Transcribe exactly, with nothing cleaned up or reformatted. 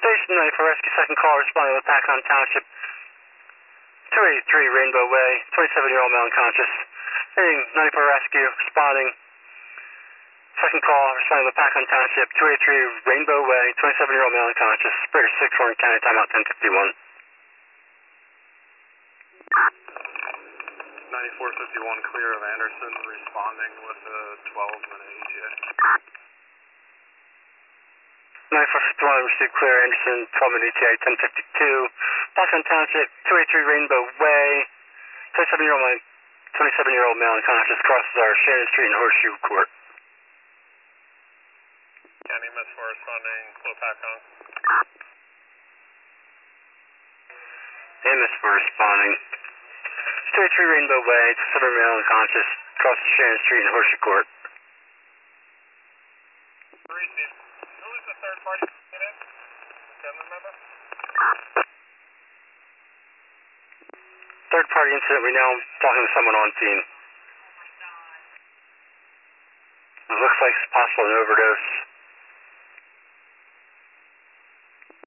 Station ninety-four Rescue, second call responding with Pacon Township, two eighty-three Rainbow Way, twenty-seven-year-old male unconscious. Heading ninety-four Rescue, responding. Second call responding with Pacon Township, two eighty-three Rainbow Way, twenty-seven-year-old male unconscious. Bridge six, Warren County, timeout ten fifty-one. ninety-four fifty-one clear of Anderson, responding with a twelve minute E T A. ninety-four fifty-one, received clear Anderson, twelve minute E T A, ten fifty-two. Pacon Township, two eighty-three Rainbow Way, twenty-seven-year-old male, twenty-seven-year-old male unconscious, crosses our Shannon Street and Horseshoe Court. County M S four responding, Flow Pacon. M S four responding. two eighty-three Rainbow Way, twenty-seven male unconscious, crosses Shannon Street and Horseshoe Court. Received. Who is the third party in it? Family member? Third party incident, we now talking to someone on scene. It looks like it's possible an overdose.